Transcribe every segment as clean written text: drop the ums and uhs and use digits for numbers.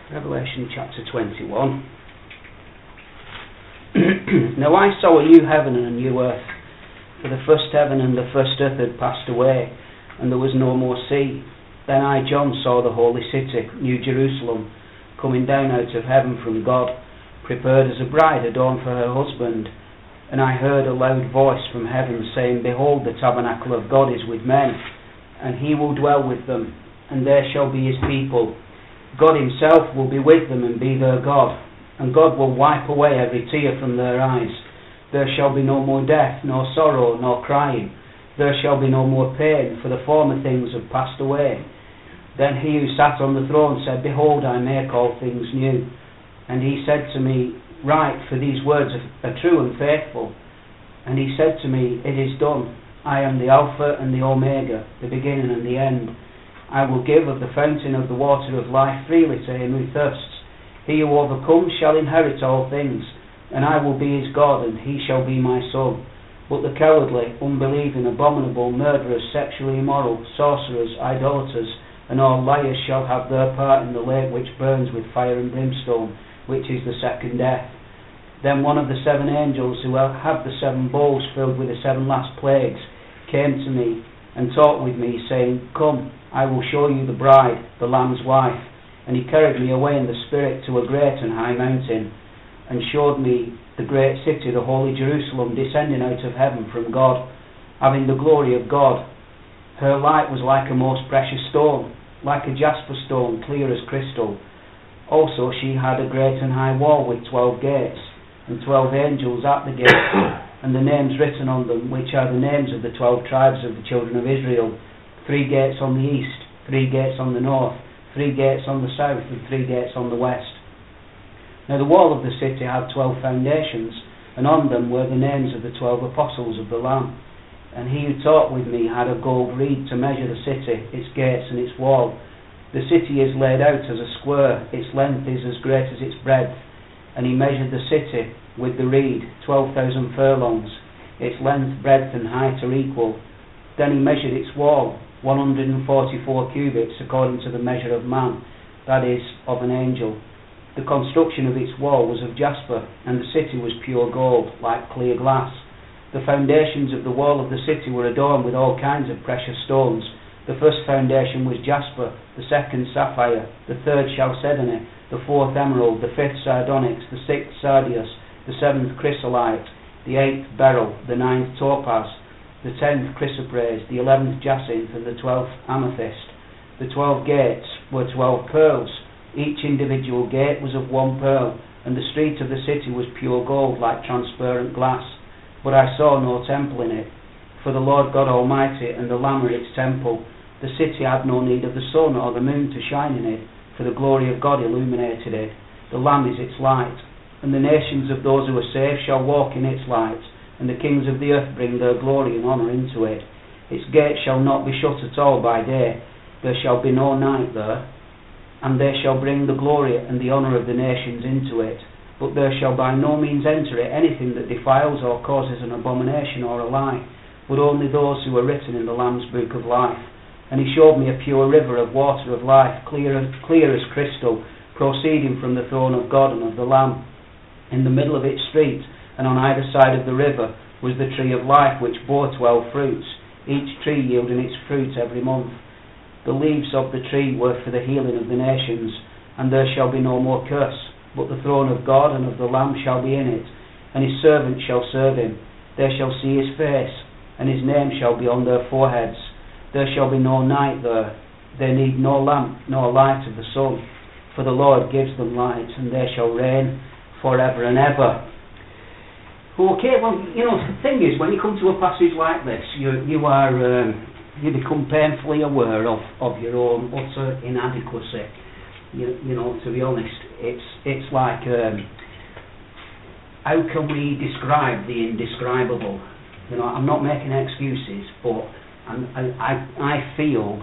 Revelation chapter 21. Now I saw a new heaven and a new earth, for the first heaven and the first earth had passed away, and there was no more sea. Then I, John, saw the holy city, New Jerusalem, coming down out of heaven from God, prepared as a bride adorned for her husband. And I heard a loud voice from heaven saying, Behold, the tabernacle of God is with men, and he will dwell with them, and they shall be his people. God himself will be with them and be their God, and God will wipe away every tear from their eyes. There shall be no more death, nor sorrow, nor crying. There shall be no more pain, for the former things have passed away. Then he who sat on the throne said, Behold, I make all things new. And he said to me, Write, for these words are true and faithful. And he said to me, It is done. I am the Alpha and the Omega, the beginning and the end. I will give of the fountain of the water of life freely to him who thirsts. He who overcomes shall inherit all things, and I will be his God, and he shall be my son. But the cowardly, unbelieving, abominable, murderers, sexually immoral, sorcerers, idolaters, and all liars shall have their part in the lake which burns with fire and brimstone, which is the second death. Then one of the seven angels who have the seven bowls filled with the seven last plagues came to me and talked with me, saying, Come, I will show you the bride, the Lamb's wife. And he carried me away in the Spirit to a great and high mountain, and showed me the great city, the holy Jerusalem, descending out of heaven from God, having the glory of God. Her light was like a most precious stone, like a jasper stone, clear as crystal. Also she had a great and high wall with 12 gates, and 12 angels at the gates, and the names written on them, which are the names of the 12 tribes of the children of Israel. 3 gates on the east, 3 gates on the north, 3 gates on the south, and 3 gates on the west. Now the wall of the city had 12 foundations, and on them were the names of the 12 apostles of the Lamb. And he who talked with me had a gold reed to measure the city, its gates and its wall. The city is laid out as a square, its length is as great as its breadth. And he measured the city with the reed, 12,000 furlongs. Its length, breadth and height are equal. Then he measured its wall, 144 cubits, according to the measure of man, that is, of an angel. The construction of its wall was of jasper, and the city was pure gold, like clear glass. The foundations of the wall of the city were adorned with all kinds of precious stones. The first foundation was jasper, the second sapphire, the third chalcedony, the fourth emerald, the fifth sardonyx, the sixth sardius, the seventh chrysolite, the eighth beryl, the ninth topaz, the 10th chrysoprase, the 11th jacinth, and the 12th amethyst. The 12 gates were 12 pearls. Each individual gate was of 1 pearl, and the street of the city was pure gold, like transparent glass. But I saw no temple in it, for the Lord God Almighty and the Lamb are its temple. The city had no need of the sun or the moon to shine in it, for the glory of God illuminated it. The Lamb is its light, and the nations of those who are saved shall walk in its light, and the kings of the earth bring their glory and honour into it. Its gates shall not be shut at all by day, there shall be no night there, and they shall bring the glory and the honour of the nations into it. But there shall by no means enter it anything that defiles or causes an abomination or a lie, but only those who are written in the Lamb's book of life. And he showed me a pure river of water of life, clear as crystal, proceeding from the throne of God and of the Lamb. In the middle of its street, and on either side of the river, was the tree of life, which bore 12 fruits, each tree yielding its fruit every month. The leaves of the tree were for the healing of the nations, and there shall be no more curse, but the throne of God and of the Lamb shall be in it, and his servants shall serve him. They shall see his face, and his name shall be on their foreheads. There shall be no night there. They need no lamp, nor light of the sun, for the Lord gives them light, and they shall reign forever and ever. Okay, well, the thing is, when you come to a passage like this, you become painfully aware of your own utter inadequacy. To be honest, it's like, how can we describe the indescribable? I'm not making excuses, but I feel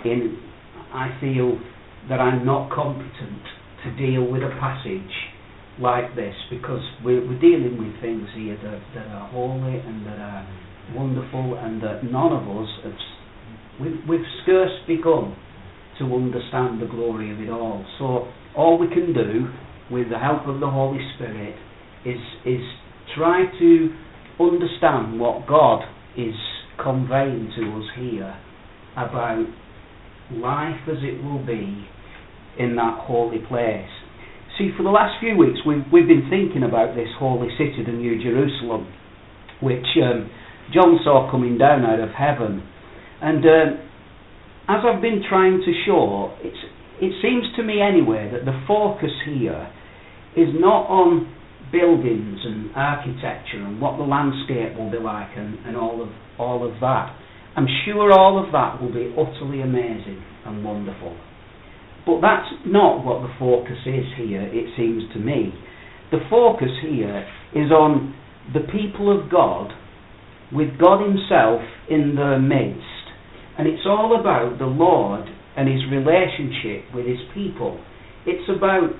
that I'm not competent to deal with a passage like this, because we're dealing with things here that are holy and that are wonderful, and that none of us we've scarce begun to understand the glory of it all. So all we can do with the help of the Holy Spirit is try to understand what God is conveying to us here about life as it will be in that holy place. See, for the last few weeks we've been thinking about this holy city, the New Jerusalem, which John saw coming down out of heaven. And as I've been trying to show, it seems to me anyway that the focus here is not on buildings and architecture and what the landscape will be like and all of that. I'm sure all of that will be utterly amazing and wonderful. But that's not what the focus is here, it seems to me. The focus here is on the people of God, with God himself in their midst. And it's all about the Lord and his relationship with his people. It's about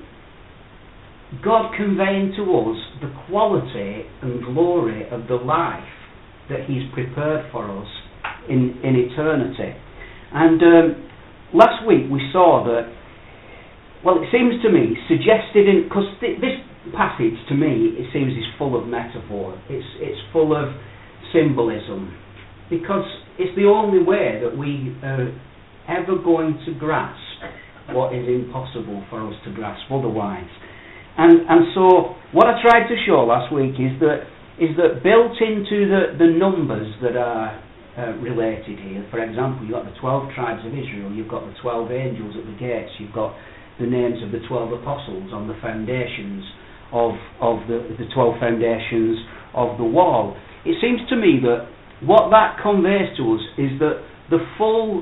God conveying to us the quality and glory of the life that he's prepared for us in eternity. And last week we saw that, well, it seems to me, suggested in, because this passage to me, it seems, is full of metaphor. It's full of symbolism, because it's the only way that we are ever going to grasp what is impossible for us to grasp otherwise. And so what I tried to show last week is that built into the numbers that are related here, for example, you've got the 12 tribes of Israel, you've got the 12 angels at the gates, you've got the names of the 12 apostles on the foundations of the 12 foundations of the wall. It seems to me that what that conveys to us is that the full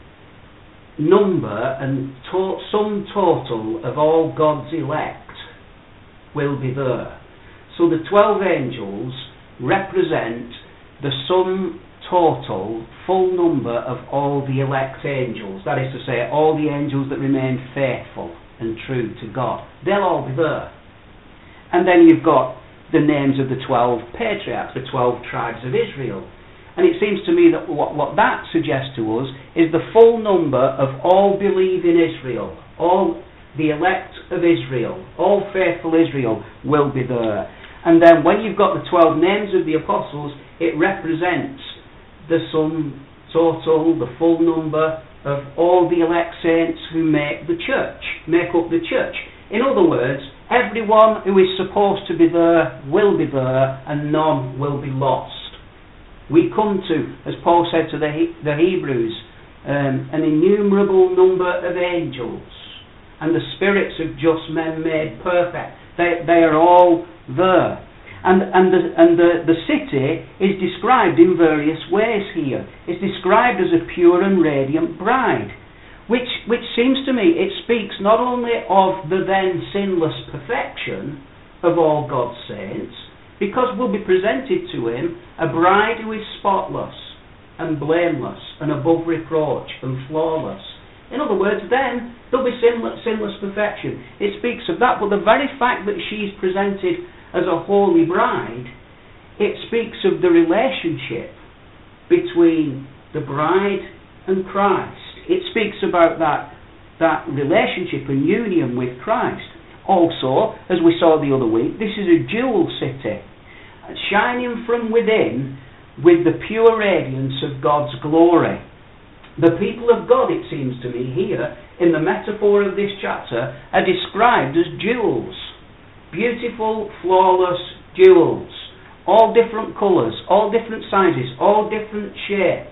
number and sum total of all God's elect will be there. So the 12 angels represent the sum total, full number of all the elect angels. That is to say, all the angels that remain faithful and true to God. They'll all be there. And then you've got the names of the 12 patriarchs, the 12 tribes of Israel. And it seems to me that what that suggests to us is the full number of all believing Israel, all the elect of Israel, all faithful Israel will be there. And then when you've got the 12 names of the apostles, it represents the sum total, the full number of all the elect saints who make up the church. In other words, everyone who is supposed to be there will be there, and none will be lost. We come to, as Paul said to the Hebrews, an innumerable number of angels, and the spirits of just men made perfect. They are all there. And the city is described in various ways here. It's described as a pure and radiant bride, which seems to me, it speaks not only of the then sinless perfection of all God's saints, because we'll be presented to him a bride who is spotless and blameless and above reproach and flawless. In other words, then there'll be sinless perfection. It speaks of that, but the very fact that she's presented as a holy bride, it speaks of the relationship between the bride and Christ. It speaks about that relationship and union with Christ. Also, as we saw the other week, this is a jewel city, shining from within with the pure radiance of God's glory. The people of God, it seems to me here, in the metaphor of this chapter, are described as jewels. Beautiful, flawless jewels. All different colours, all different sizes, all different shapes.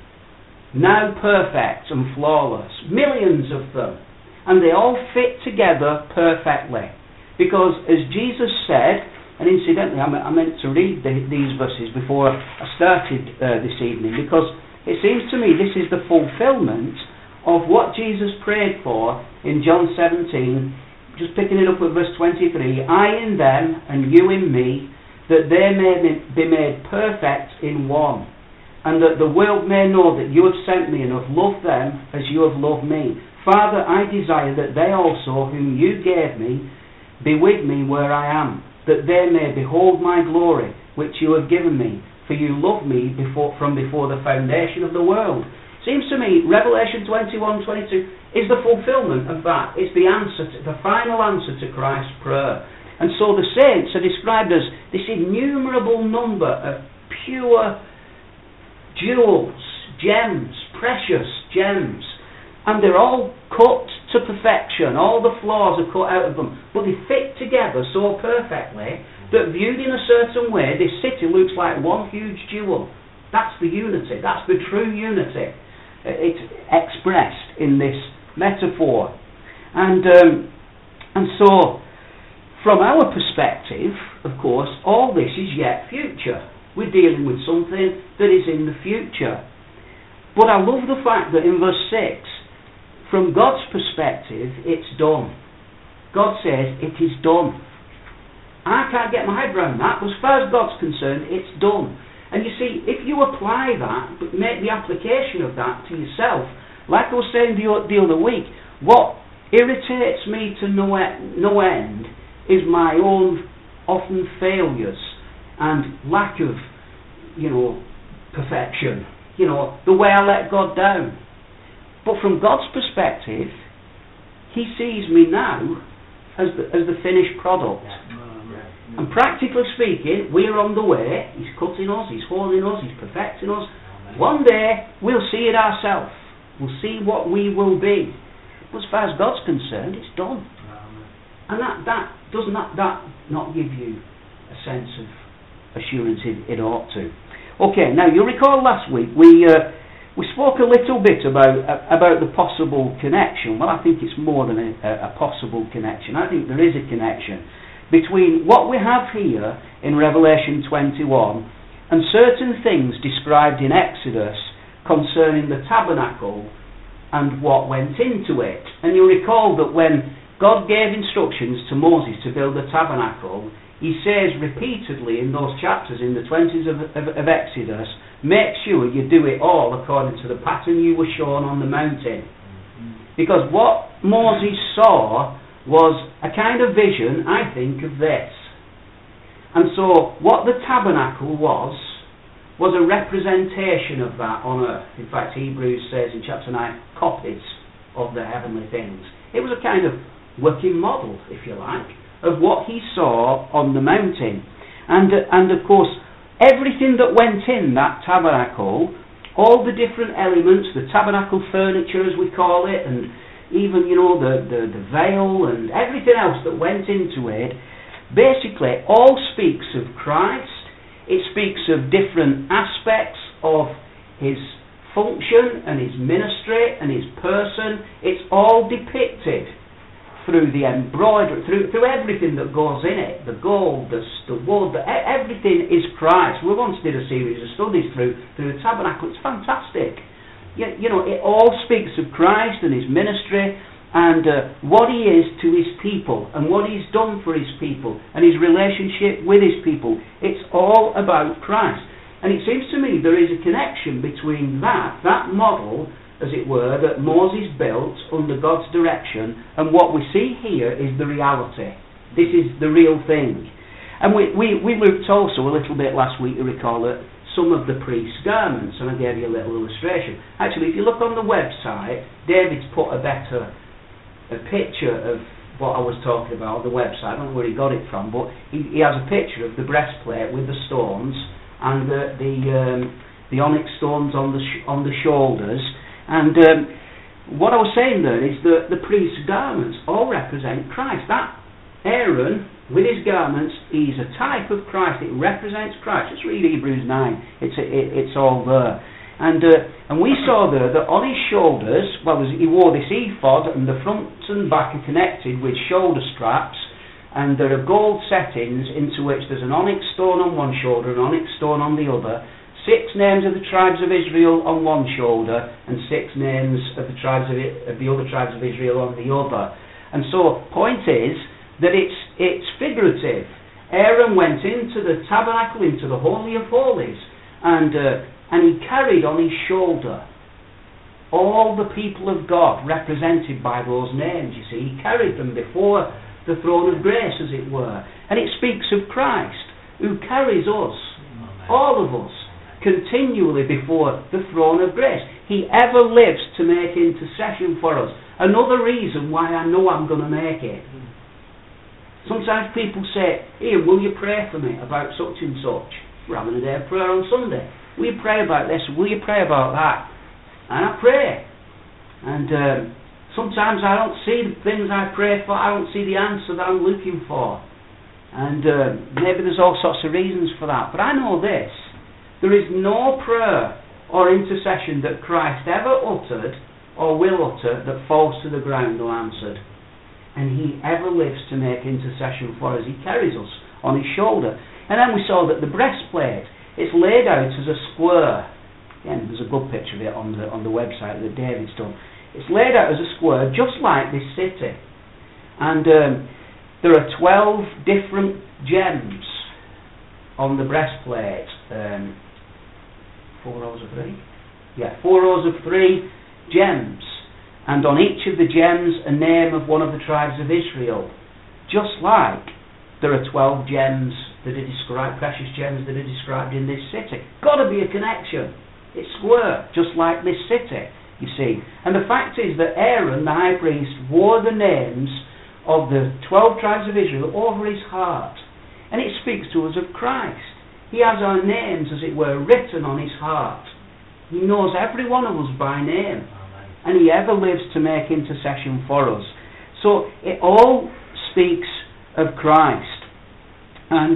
Now perfect and flawless. Millions of them. And they all fit together perfectly. Because as Jesus said, and incidentally I meant to read these verses before I started this evening, because it seems to me this is the fulfilment of what Jesus prayed for in John 17, just picking it up at verse 23, I in them and you in me, that they may be made perfect in one, and that the world may know that you have sent me and have loved them as you have loved me. Father, I desire that they also, whom you gave me, be with me where I am, that they may behold my glory, which you have given me, for you loved me from before the foundation of the world. Seems to me Revelation 21:22 is the fulfillment of that. It's the answer, the final answer to Christ's prayer. And so the saints are described as this innumerable number of pure jewels, gems, precious gems. And they're all cut to perfection. All the flaws are cut out of them. But they fit together so perfectly that viewed in a certain way, this city looks like one huge jewel. That's the unity. That's the true unity. It's expressed in this metaphor. And so, from our perspective, of course, all this is yet future. We're dealing with something that is in the future. But I love the fact that in verse 6, from God's perspective, it's done. God says, it is done. I can't get my head around that, but as far as God's concerned, it's done. And you see, if you apply that, but make the application of that to yourself, like I was saying the other week, what irritates me to no end is my own often failures and lack of, perfection. The way I let God down. But from God's perspective, He sees me now as the finished product. And practically speaking, we're on the way. He's cutting us, He's holding us, He's perfecting us. One day, we'll see it ourselves. We'll see what we will be. But as far as God's concerned, it's done. And that does not give you a sense of assurance? It ought to. Okay, now you'll recall last week we spoke a little bit about the possible connection. Well, I think it's more than a possible connection. I think there is a connection between what we have here in Revelation 21 and certain things described in Exodus concerning the tabernacle and what went into it. And you recall that when God gave instructions to Moses to build the tabernacle, He says repeatedly in those chapters, in the 20s of Exodus, make sure you do it all according to the pattern you were shown on the mountain. Because what Moses saw was a kind of vision, I think, of this. And so what the tabernacle was a representation of that on earth. In fact, Hebrews says in chapter 9, copies of the heavenly things. It was a kind of working model, if you like, of what he saw on the mountain. And of course, everything that went in that tabernacle, all the different elements, the tabernacle furniture as we call it, and even, the veil and everything else that went into it, basically all speaks of Christ. It speaks of different aspects of His function and His ministry and His person. It's all depicted through the embroidery, through everything that goes in it, the gold, the wood, everything is Christ. We once did a series of studies through the tabernacle. It's fantastic. It all speaks of Christ and His ministry and what He is to His people and what He's done for His people and His relationship with His people. It's all about Christ. And it seems to me there is a connection between that model, as it were, that Moses built under God's direction, and what we see here is the reality. This is the real thing. And we looked also a little bit last week, you recall, at some of the priest's garments, and I gave you a little illustration. Actually, if you look on the website, David's put a picture of what I was talking about on the website. I don't know where he got it from, but he has a picture of the breastplate with the stones and the onyx stones on the shoulders. And what I was saying there is that the priest's garments all represent Christ. That Aaron, with his garments, he's a type of Christ. It represents Christ. Just read Hebrews 9. It's all there. And we saw there that on his shoulders, he wore this ephod, and the front and back are connected with shoulder straps, and there are gold settings into which there's an onyx stone on one shoulder, an onyx stone on the other, 6 names of the tribes of Israel on one shoulder, and 6 names of the other tribes of Israel on the other. And so, point is that it's figurative. Aaron went into the tabernacle, into the Holy of Holies, and he carried on his shoulder all the people of God represented by those names. You see, he carried them before the throne of grace, as it were. And it speaks of Christ, who carries us, all of us, continually before the throne of grace. He ever lives to make intercession for us. Another reason why I know I'm going to make it. Sometimes people say, Ian, will you pray for me about such and such? We're having a day of prayer on Sunday. Will you pray about this? Will you pray about that? And I pray. And sometimes I don't see the things I pray for. I don't see the answer that I'm looking for. And maybe there's all sorts of reasons for that. But I know this. There is no prayer or intercession that Christ ever uttered or will utter that falls to the ground unanswered. And he ever lives to make intercession for us. He carries us on his shoulder. And then we saw that the breastplate, it's laid out as a square. Again, there's a good picture of it on the website that David's done. It's laid out as a square, just like this city. And there are 12 different gems on the breastplate. 4 rows of 3? Yeah, 4 rows of 3 gems. And on each of the gems a name of one of the tribes of Israel. Just like there are 12 gems that are described, precious gems that are described in this city. Got to be a connection. It's square, just like this city, you see. And the fact is that Aaron, the high priest, wore the names of the 12 tribes of Israel over his heart. And it speaks to us of Christ. He has our names, as it were, written on his heart. He knows every one of us by name. And he ever lives to make intercession for us. So it all speaks of Christ. And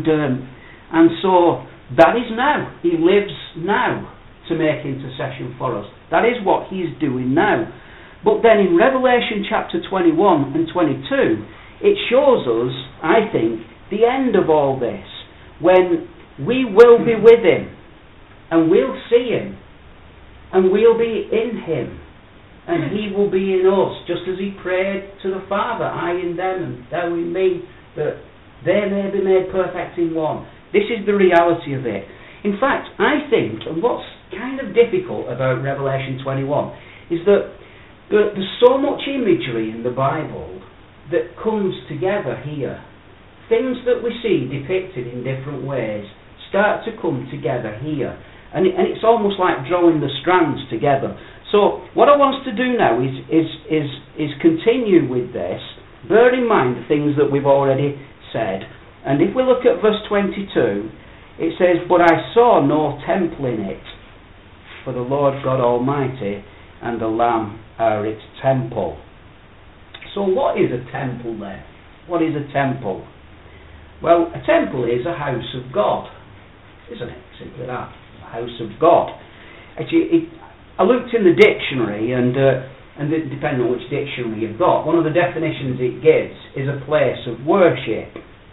so that is now. He lives now to make intercession for us. That is what he's doing now. But then in Revelation chapter 21 and 22, it shows us, I think, the end of all this, when we will be with him, and we'll see him, and we'll be in him, and he will be in us, just as he prayed to the Father, I in them and thou in me, that they may be made perfect in one. This is the reality of it. In fact, I think, and what's kind of difficult about Revelation 21, is that there's so much imagery in the Bible that comes together here. Things that we see depicted in different ways start to come together here. And it's almost like drawing the strands together. So what I want us to do now is continue with this. Bear in mind the things that we've already said. And if we look at verse 22, it says, But I saw no temple in it, for the Lord God Almighty and the Lamb are its temple. So what is a temple then? What is a temple? Well, a temple is a house of God, isn't it? Simply that, a house of God. Actually, I looked in the dictionary, and depending on which dictionary you've got, one of the definitions it gives is a place of worship.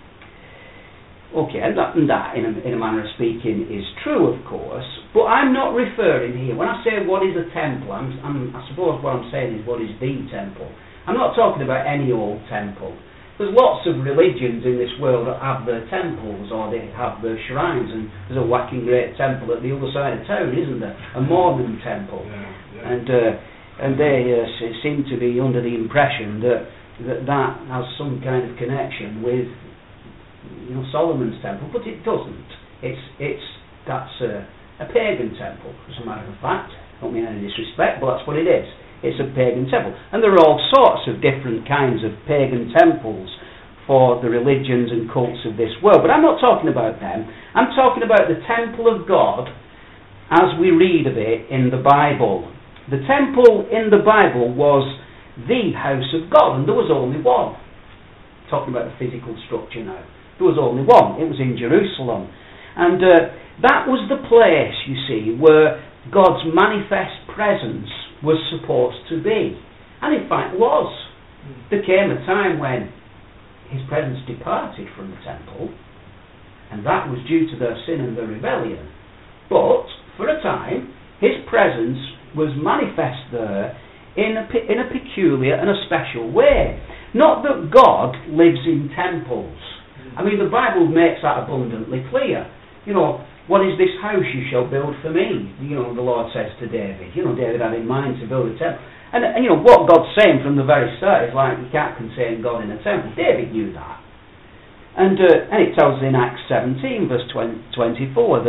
Okay, and that in a manner of speaking is true, of course, but I'm not referring here. When I say what is a temple, I suppose what I'm saying is what is the temple. I'm not talking about any old temple. There's lots of religions in this world that have their temples, or they have their shrines, and there's a whacking great temple at the other side of town, isn't there? A Mormon temple. Yeah. And they seem to be under the impression that has some kind of connection with Solomon's temple, but it doesn't. That's a pagan temple, as a matter of fact. I don't mean any disrespect, but that's what it is. It's a pagan temple. And there are all sorts of different kinds of pagan temples for the religions and cults of this world. But I'm not talking about them. I'm talking about the temple of God as we read of it in the Bible. The temple in the Bible was the house of God, and there was only one. Talking about the physical structure now. There was only one. It was in Jerusalem. And that was the place, you see, where God's manifest presence was supposed to be. And in fact was. There came a time when his presence departed from the temple, and that was due to their sin and their rebellion. But for a time his presence was manifest there in a peculiar and a special way. Not that God lives in temples. I mean, the Bible makes that abundantly clear. What is this house you shall build for me? The Lord says to David. David had in mind to build a temple. And what God's saying from the very start is like, you can't contain God in a temple. David knew that. And it tells us in Acts 17, verse 24, that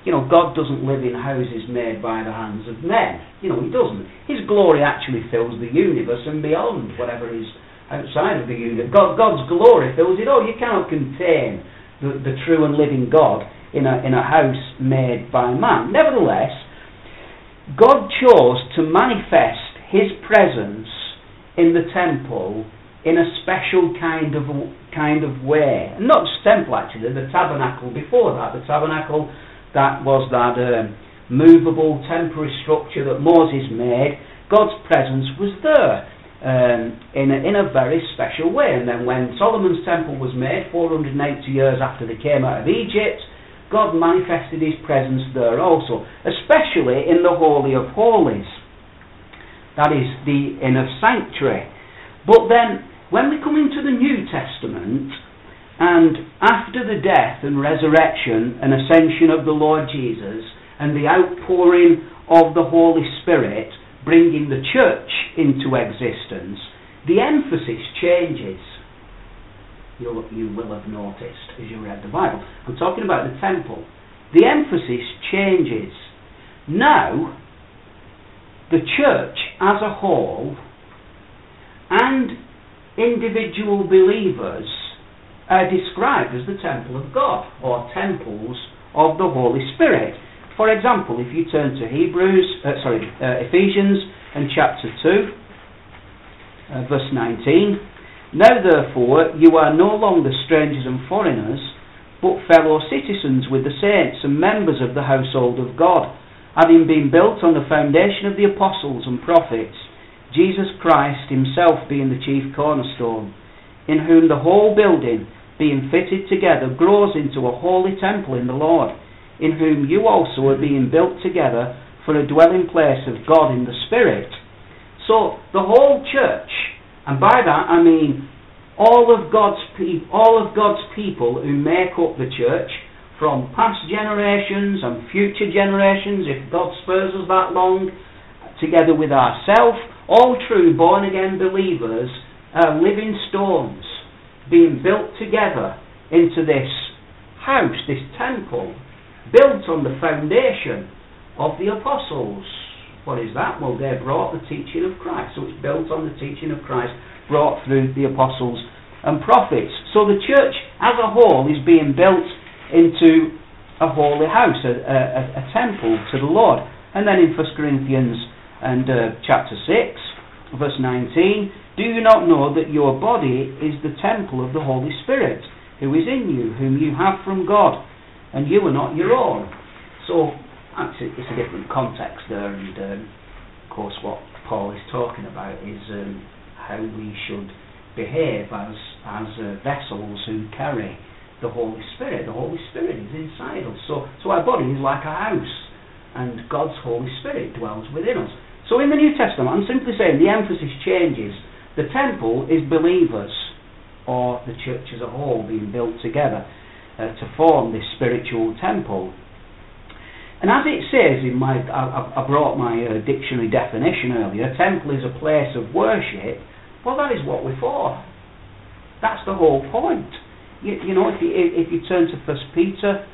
God doesn't live in houses made by the hands of men. He doesn't. His glory actually fills the universe and beyond, whatever is outside of the universe. God's glory fills it all. You cannot contain the true and living God in a house made by man. Nevertheless, God chose to manifest his presence in the temple in a special kind of way. And not just temple, actually, the tabernacle before that. The tabernacle, that was that movable temporary structure that Moses made. God's presence was there in a very special way. And then when Solomon's temple was made, 480 years after they came out of Egypt, God manifested his presence there also, especially in the Holy of Holies. That is the inner sanctuary. But then, when we come into the New Testament, and after the death and resurrection and ascension of the Lord Jesus, and the outpouring of the Holy Spirit, bringing the church into existence, the emphasis changes. You will have noticed as you read the Bible. I'm talking about the temple. The emphasis changes. Now, the church as a whole and individual believers are described as the temple of God, or temples of the Holy Spirit. For example, if you turn to Ephesians and chapter 2, verse 19, "Now therefore you are no longer strangers and foreigners, but fellow citizens with the saints and members of the household of God, having been built on the foundation of the apostles and prophets, Jesus Christ himself being the chief cornerstone, in whom the whole building, being fitted together, grows into a holy temple in the Lord, in whom you also are being built together for a dwelling place of God in the Spirit." So the whole church, and by that I mean all of God's people who make up the church, from past generations and future generations, if God spares us that long, together with ourselves, all true born-again believers are living stones being built together into this house, this temple, built on the foundation of the apostles. What is that? Well, they brought the teaching of Christ. So it's built on the teaching of Christ brought through the apostles and prophets. So the church as a whole is being built into a holy house, a temple to the Lord. And then in 1 Corinthians and chapter 6, verse 19, "Do you not know that your body is the temple of the Holy Spirit, who is in you, whom you have from God, and you are not your own?" So it's a different context there, and of course what Paul is talking about is how we should behave as vessels who carry the Holy Spirit. The Holy Spirit is inside us. So our body is like a house, and God's Holy Spirit dwells within us. So in the New Testament, I'm simply saying the emphasis changes. The temple is believers, or the church as a whole, being built together to form this spiritual temple. And as it says in I brought my dictionary definition earlier, temple is a place of worship. Well, that is what we're for. That's the whole point. If you turn to 1 Peter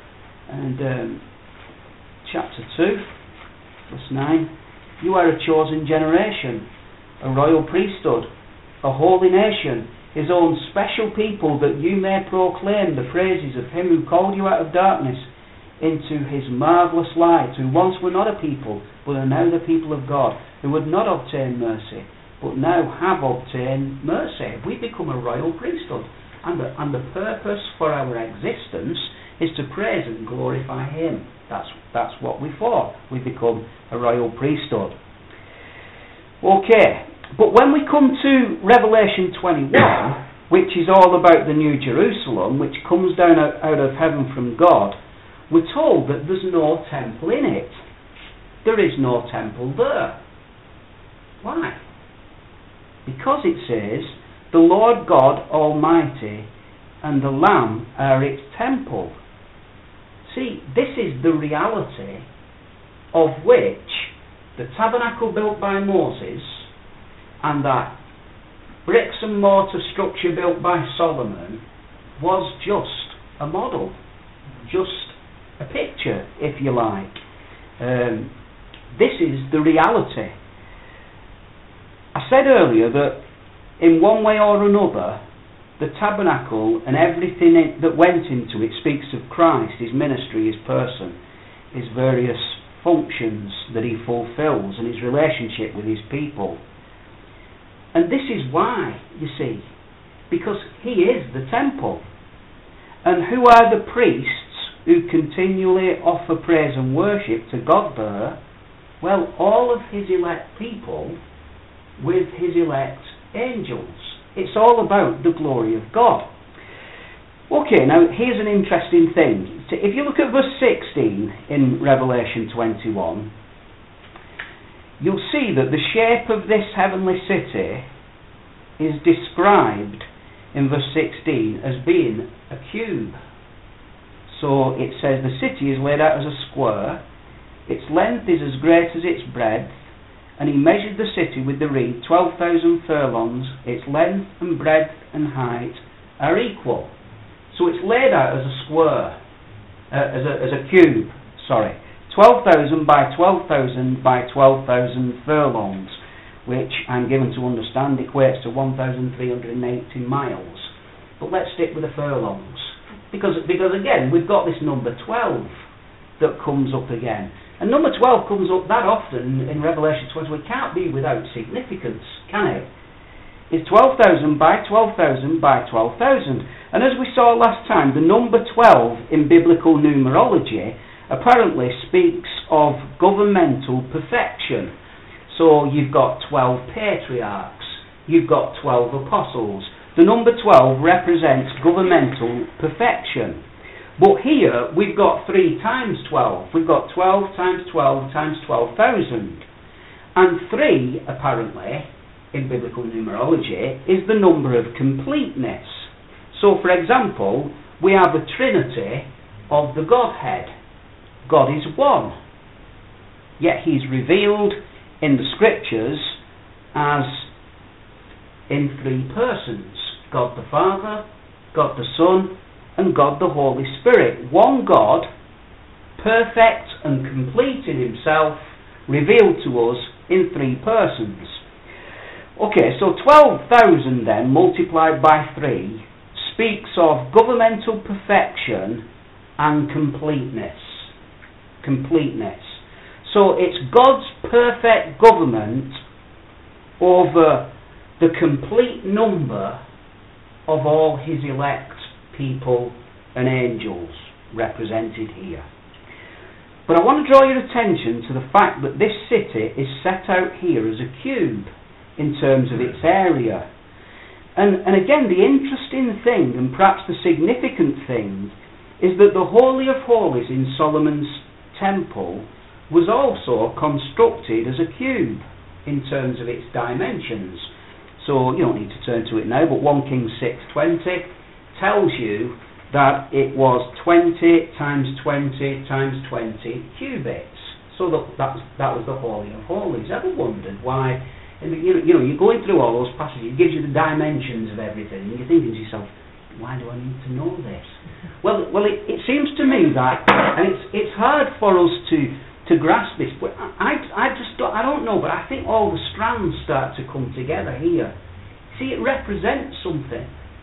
and chapter 2, verse 9, "You are a chosen generation, a royal priesthood, a holy nation, his own special people, that you may proclaim the praises of him who called you out of darkness into his marvellous light, who once were not a people, but are now the people of God, who had not obtained mercy, but now have obtained mercy." We become a royal priesthood, and the purpose for our existence is to praise and glorify him. That's what we're for. We become a royal priesthood. Okay, but when we come to Revelation 21, which is all about the New Jerusalem, which comes down out of heaven from God, we're told that there's no temple in it. There is no temple there. Why? Because it says, "The Lord God Almighty and the Lamb are its temple." See, this is the reality of which the tabernacle built by Moses and that bricks and mortar structure built by Solomon was just a model, just a picture, if you like. This is the reality. I said earlier that in one way or another, the tabernacle and everything that went into it speaks of Christ, his ministry, his person, his various functions that he fulfills, and his relationship with his people. And this is why, you see, because he is the temple. And who are the priests who continually offer praise and worship to God there? Well, all of his elect people with his elect angels. It's all about the glory of God. Okay, now here's an interesting thing. If you look at verse 16 in Revelation 21, you'll see that the shape of this heavenly city is described in verse 16 as being a cube. So it says the city is laid out as a square, its length is as great as its breadth, and he measured the city with the reed, 12,000 furlongs, its length and breadth and height are equal. So it's laid out as a square, as a cube, 12,000 by 12,000 by 12,000 furlongs, which I'm given to understand equates to 1,380 miles. But let's stick with the furlongs, because again, we've got this number 12 that comes up again. And number 12 comes up that often in Revelation 20. It can't be without significance, can it? It's 12,000 by 12,000 by 12,000. And as we saw last time, the number 12 in biblical numerology apparently speaks of governmental perfection. So you've got 12 patriarchs, you've got 12 apostles. The number 12 represents governmental perfection. But here we've got 3 times 12. We've got 12 times 12 times 12,000. And 3, apparently, in biblical numerology, is the number of completeness. So, for example, we have a trinity of the Godhead. God is one. Yet he's revealed in the scriptures as in 3 persons. God the Father, God the Son, and God the Holy Spirit. One God, perfect and complete in himself, revealed to us in 3 persons. Okay, so 12,000 then, multiplied by 3, speaks of governmental perfection and completeness. Completeness. So it's God's perfect government over the complete number of all his elect people and angels represented here. But I want to draw your attention to the fact that this city is set out here as a cube in terms of its area. And again, the interesting thing, and perhaps the significant thing, is that the Holy of Holies in Solomon's temple was also constructed as a cube in terms of its dimensions. So you don't need to turn to it now, but 1 Kings 6:20 tells you that it was 20 times 20 times 20 cubits. So that was the Holy of Holies. Ever wondered why? And you're going through all those passages. It gives you the dimensions of everything, and you're thinking to yourself, why do I need to know this? Well, it seems to me that, and it's hard for us to grasp this, but I don't know, but I think all the strands start to come together here. See, it represents something.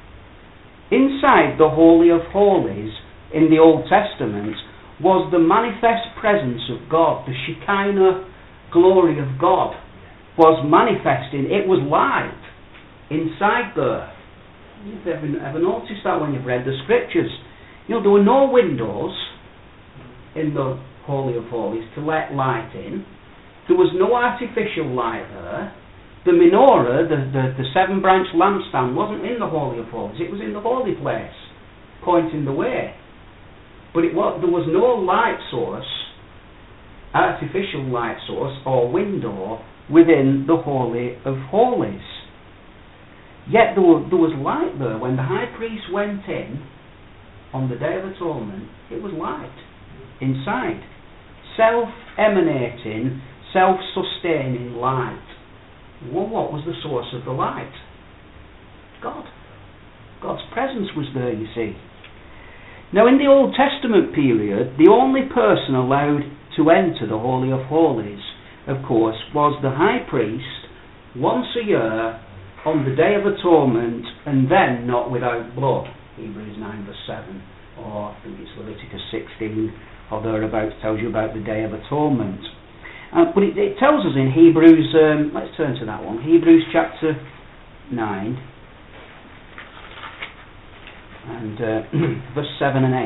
Inside the Holy of Holies in the Old Testament was the manifest presence of God. The Shekinah glory of God was manifesting. It was light inside there. You've ever noticed that when you've read the scriptures? There were no windows in the Holy of Holies to let light in. There was no artificial light there. The menorah, the 7-branch lampstand, wasn't in the Holy of Holies. It was in the holy place, pointing the way. But there was no light source, artificial light source, or window within the Holy of Holies. Yet there was light there. When the high priest went in on the Day of Atonement, it was light inside. Self-emanating, self-sustaining light. Well, what was the source of the light? God. God's presence was there, you see. Now in the Old Testament period, the only person allowed to enter the Holy of Holies, of course, was the high priest once a year on the Day of Atonement, and then not without blood. Hebrews 9 verse 7, or I think it's Leviticus 16 or thereabouts, tells you about the Day of Atonement. But it tells us in Hebrews, let's turn to that one, Hebrews chapter 9 and verse 7 and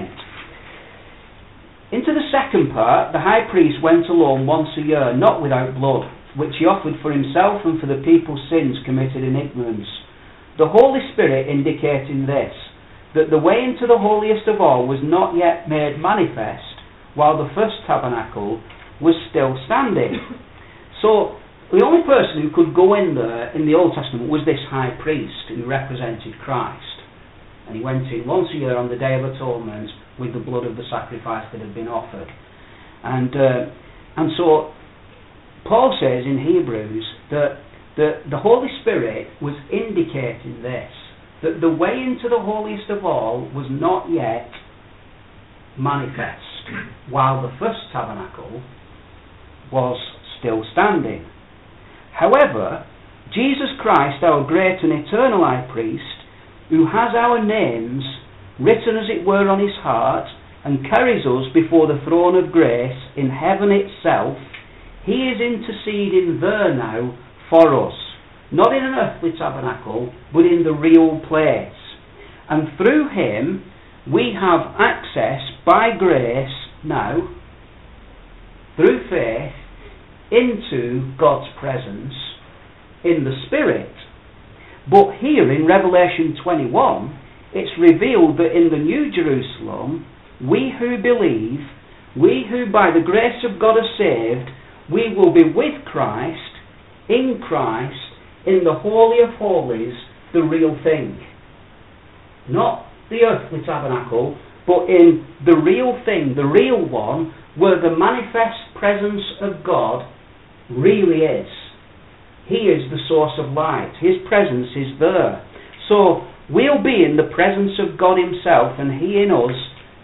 8. Into the second part, the high priest went alone once a year, not without blood, which he offered for himself and for the people's sins committed in ignorance. The Holy Spirit indicating this, that the way into the holiest of all was not yet made manifest, while the first tabernacle was still standing. So, the only person who could go in there in the Old Testament was this high priest who represented Christ. And he went in once a year on the Day of Atonement with the blood of the sacrifice that had been offered. And so Paul says in Hebrews that the Holy Spirit was indicating this, that the way into the holiest of all was not yet manifest, while the first tabernacle was still standing. However, Jesus Christ, our great and eternal high priest, who has our names written as it were on his heart, and carries us before the throne of grace in heaven itself, he is interceding there now for us, not in an earthly tabernacle, but in the real place. And through him we have access by grace now, through faith, into God's presence in the Spirit. But here in Revelation 21, it's revealed that in the New Jerusalem, we who believe, we who by the grace of God are saved, we will be with Christ, in Christ, in the Holy of Holies, the real thing. Not the earthly tabernacle, but in the real thing, the real one, where the manifest presence of God really is. He is the source of light. His presence is there. So we'll be in the presence of God himself, and he in us,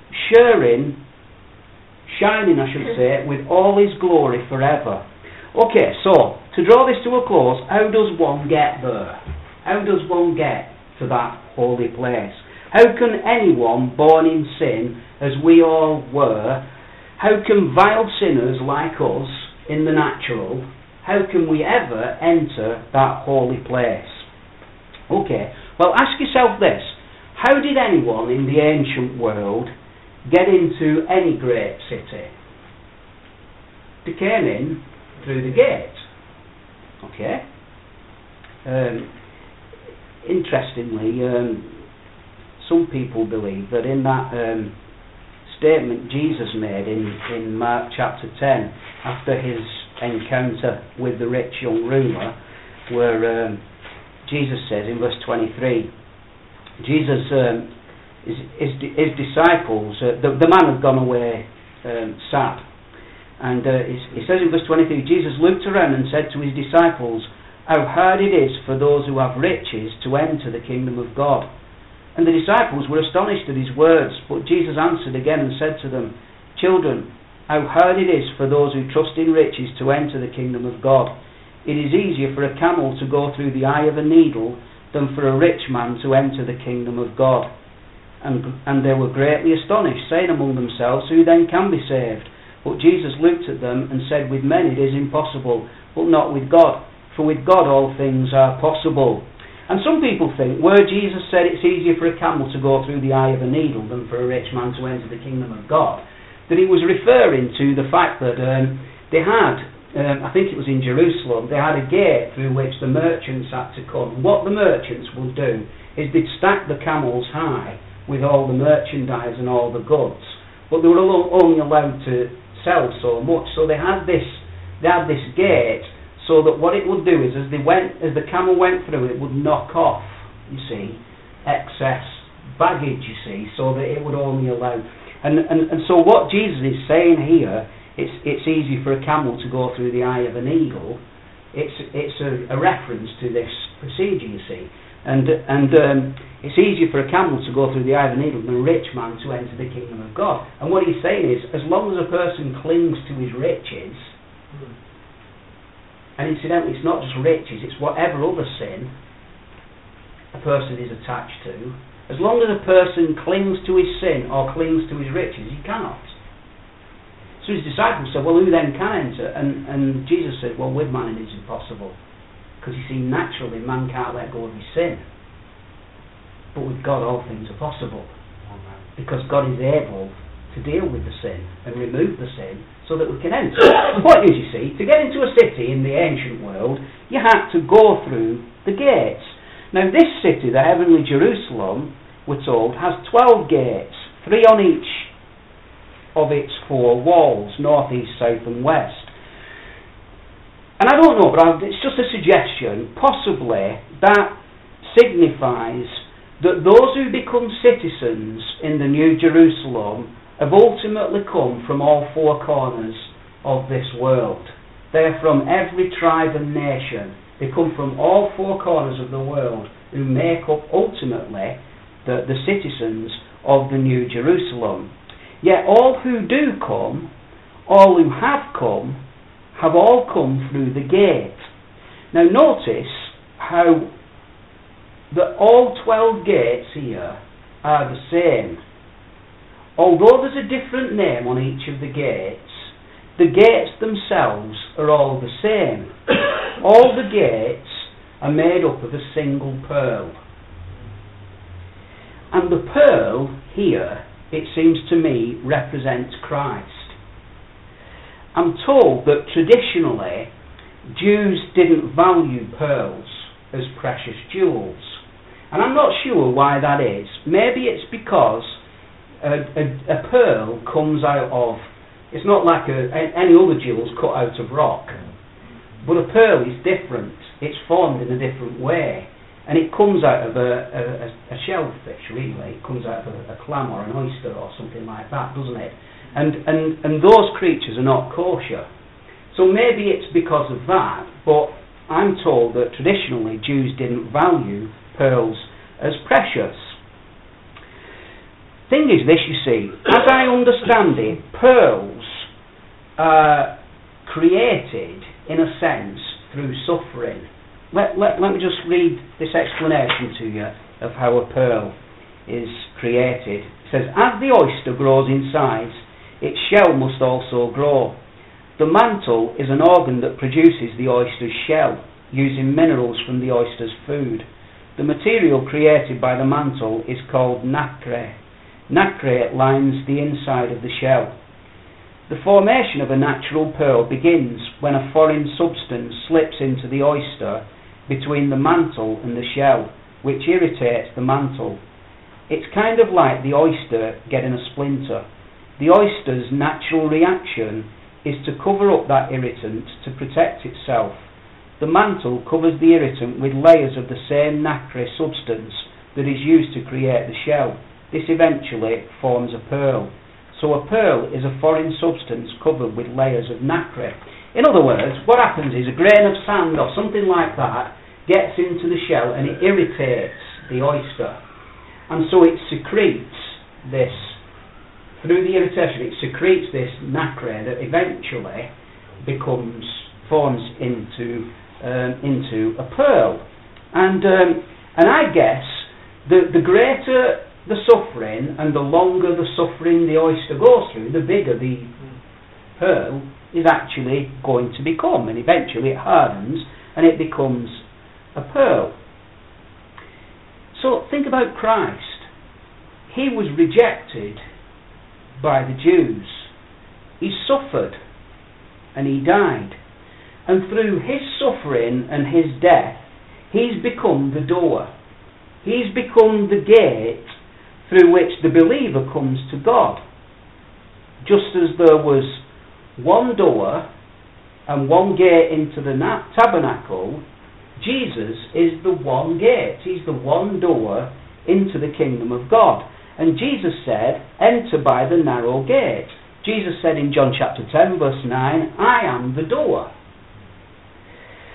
shining, I should say, with all his glory forever. Okay, so to draw this to a close, how does one get there? How does one get to that holy place? How can anyone born in sin, as we all were, how can vile sinners like us in the natural, how can we ever enter that holy place? Okay, well, ask yourself this. How did anyone in the ancient world get into any great city? They came in through the gate. Okay? Interestingly, some people believe that in that statement Jesus made in Mark chapter 10, after his encounter with the rich young ruler, where Jesus says in verse 23, Jesus, his disciples, the man had gone away sad, and he says in verse 23, Jesus looked around and said to his disciples, how hard it is for those who have riches to enter the kingdom of God. And the disciples were astonished at his words, but Jesus answered again and said to them, children, how hard it is for those who trust in riches to enter the kingdom of God. It is easier for a camel to go through the eye of a needle than for a rich man to enter the kingdom of God. And they were greatly astonished, saying among themselves, who then can be saved? But Jesus looked at them and said, with men it is impossible, but not with God, for with God all things are possible. And some people think, where Jesus said it's easier for a camel to go through the eye of a needle than for a rich man to enter the kingdom of God, that he was referring to the fact that they had, I think it was in Jerusalem, they had a gate through which the merchants had to come. What the merchants would do is they'd stack the camels high with all the merchandise and all the goods, but they were only allowed to sell so much. So they had this gate, so that what it would do is, as the camel went through, it would knock off, you see, excess baggage, you see, so that it would only allow. And so what Jesus is saying here, it's easy for a camel to go through the eye of a needle. It's a reference to this procedure, you see. And it's easier for a camel to go through the eye of a needle than a rich man to enter the kingdom of God. And what he's saying is, as long as a person clings to his riches, and incidentally it's not just riches, it's whatever other sin a person is attached to, as long as a person clings to his sin or clings to his riches, he cannot. So his disciples said, well, who then can enter? And Jesus said, well, with man it is impossible. Because you see, naturally man can't let go of his sin. But with God all things are possible. Because God is able to deal with the sin and remove the sin so that we can enter. The point is, you see, to get into a city in the ancient world, you had to go through the gates. Now this city, the heavenly Jerusalem, we're told, has 12 gates, 3 on each of its 4 walls, north, east, south and west. And I don't know, but it's just a suggestion, possibly that signifies that those who become citizens in the New Jerusalem have ultimately come from all 4 corners of this world. They're from every tribe and nation. They come from all 4 corners of the world who make up ultimately the citizens of the New Jerusalem. Yet all who do come, all who have all come through the gate. Now notice how that all 12 gates here are the same. Although there's a different name on each of the gates themselves are all the same. All the gates are made up of a single pearl. And the pearl here, it seems to me, represents Christ. I'm told that traditionally Jews didn't value pearls as precious jewels. And I'm not sure why that is. Maybe it's because a pearl comes out of, it's not like any other jewels cut out of rock, but a pearl is different. It's formed in a different way, and it comes out of a shellfish, really. It comes out of a clam or an oyster or something like that, doesn't it? And those creatures are not kosher. So maybe it's because of that, but I'm told that traditionally Jews didn't value pearls as precious. Thing is this, you see, as I understand it, pearls are created in a sense through suffering. Let me just read this explanation to you of how a pearl is created. It says, as the oyster grows in size, its shell must also grow. The mantle is an organ that produces the oyster's shell, using minerals from the oyster's food. The material created by the mantle is called nacre. Nacre lines the inside of the shell. The formation of a natural pearl begins when a foreign substance slips into the oyster between the mantle and the shell, which irritates the mantle. It's kind of like the oyster getting a splinter. The oyster's natural reaction is to cover up that irritant to protect itself. The mantle covers the irritant with layers of the same nacre substance that is used to create the shell. This eventually forms a pearl. So a pearl is a foreign substance covered with layers of nacre. In other words, what happens is a grain of sand or something like that gets into the shell and it irritates the oyster. And so it secretes this, through the irritation, it secretes this nacre that eventually forms into a pearl. And I guess the greater the suffering and the longer the suffering the oyster goes through, the bigger the pearl is actually going to become, and eventually it hardens and it becomes a pearl. So think about Christ. He was rejected by the Jews. He suffered and he died. And through his suffering and his death, he's become the door. He's become the gate through which the believer comes to God. Just as there was one door and one gate into the tabernacle, Jesus is the one gate. He's the one door into the kingdom of God. And Jesus said, enter by the narrow gate. Jesus said in John chapter 10 verse 9, I am the door.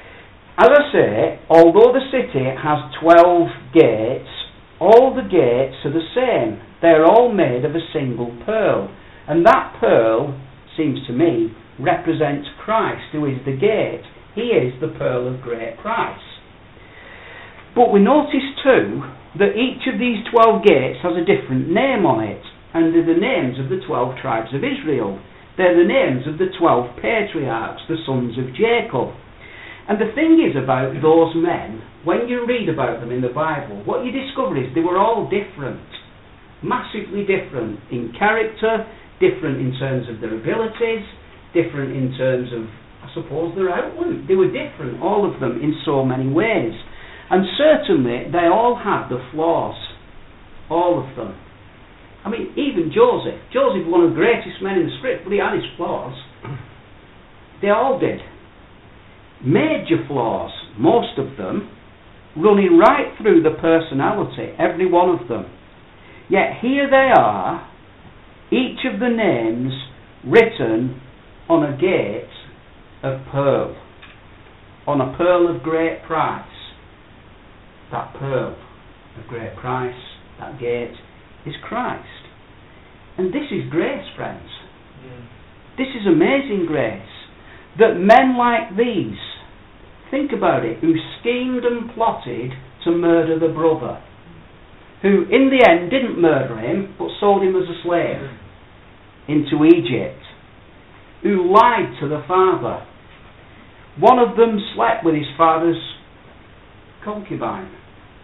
As I say, although the city has 12 gates, all the gates are the same. They're all made of a single pearl. And that pearl, seems to me, represents Christ, who is the gate. He is the pearl of great price. But we notice too that each of these 12 gates has a different name on it, and they're the names of the 12 tribes of Israel. They're the names of the 12 patriarchs, the sons of Jacob. And the thing is about those men, when you read about them in the Bible, what you discover is they were all different. Massively different in character, different in terms of their abilities, different in terms of, I suppose, their outlook. They were different, all of them, in so many ways. And certainly, they all had the flaws. All of them. I mean, even Joseph. Joseph, one of the greatest men in the script, but he had his flaws. They all did. Major flaws, most of them, running right through the personality, every one of them. Yet here they are, each of the names written on a gate of pearl, on a pearl of great price. That pearl of great price, that gate, is Christ. And this is grace, friends. Yeah. This is amazing grace. That men like these, think about it, who schemed and plotted to murder the brother, who in the end didn't murder him, but sold him as a slave into Egypt, who lied to the father. One of them slept with his father's concubine.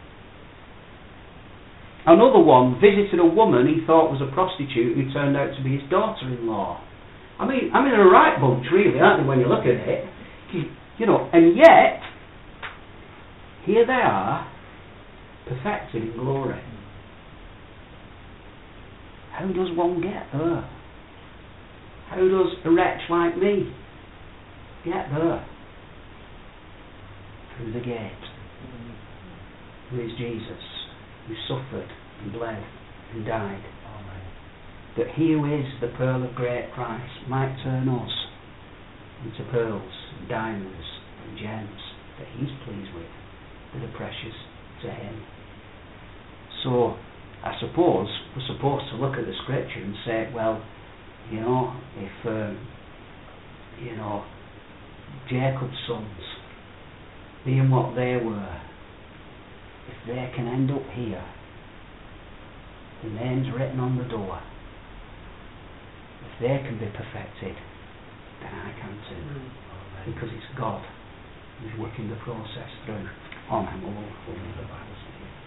Another one visited a woman he thought was a prostitute who turned out to be his daughter-in-law. I mean, they're a right bunch, really, aren't they, when you look at it? You know, and yet, here they are, perfected in glory. How does one get there? How does a wretch like me get there? Through the gate. Who is Jesus, who suffered and bled and died. Amen. That he who is the pearl of great price might turn us into pearls and diamonds and gems that he's pleased with, that are precious to him. So, I suppose we're supposed to look at the scripture and say, well, you know, if, Jacob's sons, being what they were, if they can end up here, the name's written on the door, if they can be perfected, then I can too. Because it's God who's working the process through. Amen. We'll leave the Bible.